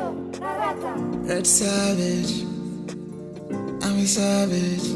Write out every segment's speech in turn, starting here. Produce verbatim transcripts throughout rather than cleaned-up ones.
Red Savage, I'm a savage.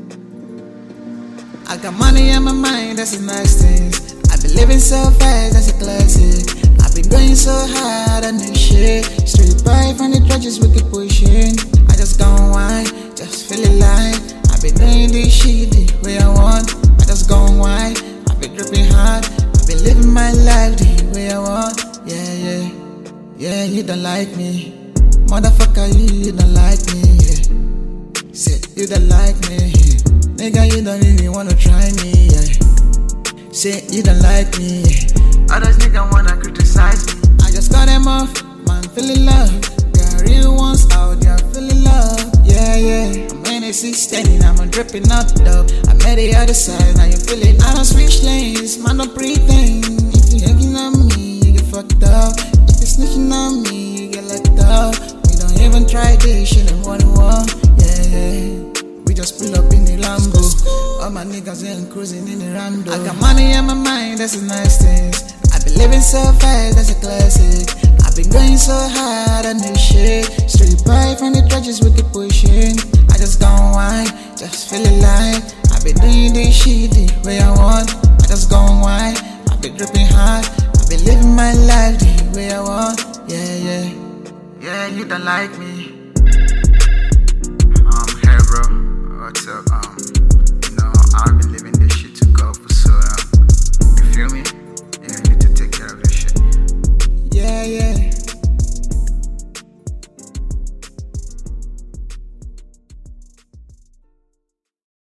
I got money on my mind, that's the nice things. I've been living so fast, that's a classic. I've been going so hard on this shit. Straight by from the trenches, we keep pushing. I just gone wide, just feel it like I've been doing this shit the way I want. I just gone wide, I've been dripping hard. I've been living my life the way I want. Yeah, yeah, yeah, you don't like me. Motherfucker, you, you don't like me, yeah. Say, you don't like me, yeah. Nigga, you don't really wanna try me, yeah. Say, you don't like me, yeah. Others nigga wanna criticize me. I just got them off, man, feeling love. Got real ones out there feeling love, yeah, yeah. I'm in a six standing, I'm a dripping out dope. I'm at the other side, now you feel it. I don't switch lanes, man, don't pretend. If you hanging on me, you get fucked up. If you snitching on me, you get locked up. Don't even try this shit in one one, yeah, yeah. We just pull up in the Lambo. All my niggas ain't cruising in the Rando. I got money on my mind, that's the nice things. I've been living so fast, that's a classic. I've been going so hard on this shit. Straight by from the trenches, we keep pushing. I just gone wide, just feel it like I've been doing this shit the way I want. I just gone wide, I've been dripping hard. I've been living my life the way I want, yeah, yeah. Yeah, you don't like me. Um, hey bro, what's up? Um, you know, I've been